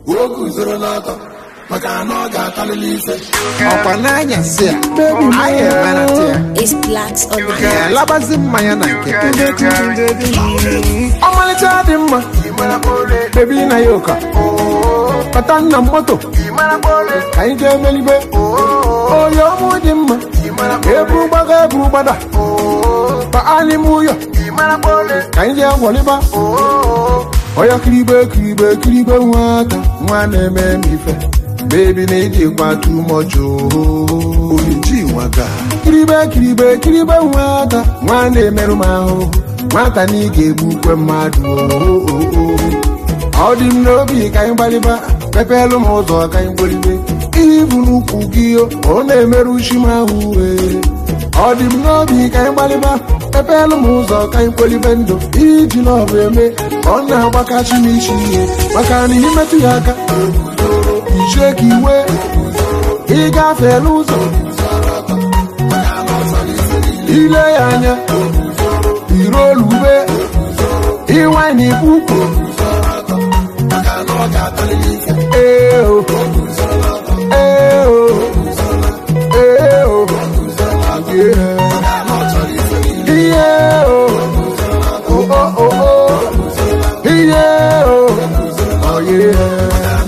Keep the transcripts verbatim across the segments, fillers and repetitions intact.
Woku zero lata. Makano gata lilife. Opananya sia. Aye manatia. It's blacks on the Yeah, labazim mayana nkete. Omali chadimma. Baby na yoka. Patana moto. Kainje melibe. Oh yo mudimma. Ebru baga ebru bada. Pa ali muyo. Kainje waliba. Oya kiribe kiribe kiribe wata. Mwane me mife. Baby need you quite too much. Oh, you waga. Kiribe, kiribe, kiribe wata. One day merumao. Wata ni gebu kwe madu. Oh, oh, oh. All the no be kain baliba. Pepelo mozo kain bolibe. Even ukugio. One merushima uwe. All the no be kain baliba. Pepelo mozo kain bolibendo. Iji love me. Ona wakashi nishi. Wakani himetu yaka. Shake iwe, iga feluzo. Ile yanya, irolube, iwani buko. Eh oh, eh oh, eh oh, yeah, yeah oh, oh oh oh oh, yeah oh, oh yeah.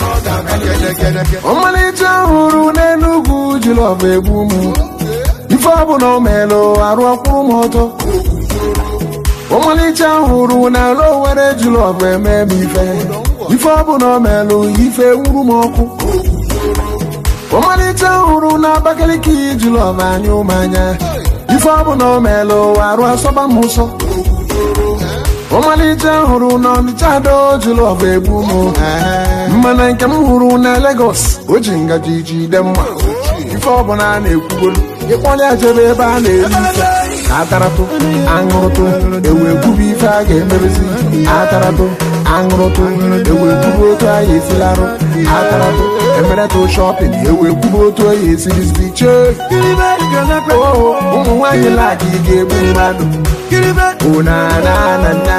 Omalicha huru nenugu jilove ebumu. Ifabu no melo aru akuru moto. Omalicha huru na lo were jilove memife. Ifabu no melo ife uru moku. Omalicha huru na bakeliki jilove anyumanya. Ifabu no melo aru asoba muso. Omalicha huru no nichado jilove ebumu. Mana nke m hụrụ na Lagos ojinga jiji demma ife ọbụla na-ekwugolu ịkpọnye ajebe ebe a na-eri ife ataratu aṅụrụtụ ewe kwubu ife a ga-emerezi ataratu aṅụrụtụ ewe kwubu otu a ya esilarụ ataratu emeretụ shopping ewe kwubu otu a ya esirizi chee ụmụ nwaanyị laki ga-egbu mmadụ onanana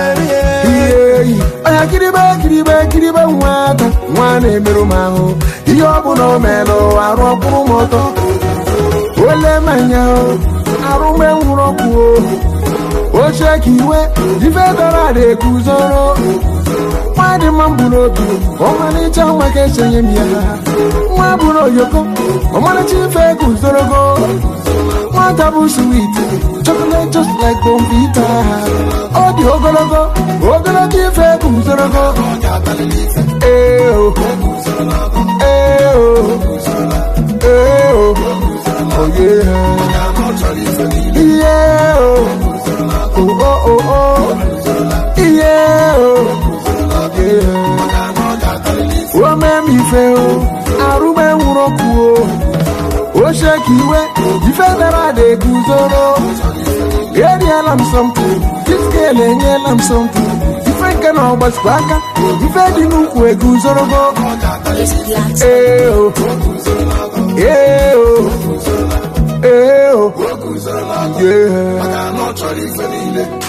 oya kiribe kiribe kiribe nwata nwana emerụ m ahụ ihe ọ bụ na o melụ arụ ọkpụrụ m ọtọ ole manya arụme nwụrụ ọkụ oche ka iwe ife dọrọ ada ekuzoro nwa dị mma mbụ n'obi ọmalịcha nwa ka esenye m ya nwa bụrụ oyoko ọmalịcha ife ekuzorogo nwata bụ sweet chocolate just like bombita ọ dị ogologo ogologo ife ekuzorogo eh oh eh oh eh oh oh yeah yeah oh oh oh oh oh yeah oh yeah o me mi fe o arume nwuroku o o shake iwe ife dara de guzoro eriela m something this girl enyela m something ife nke na ọgbasịkwaka ife dị n'ukwu eguzorogo eh oh eh oh eh oh yeah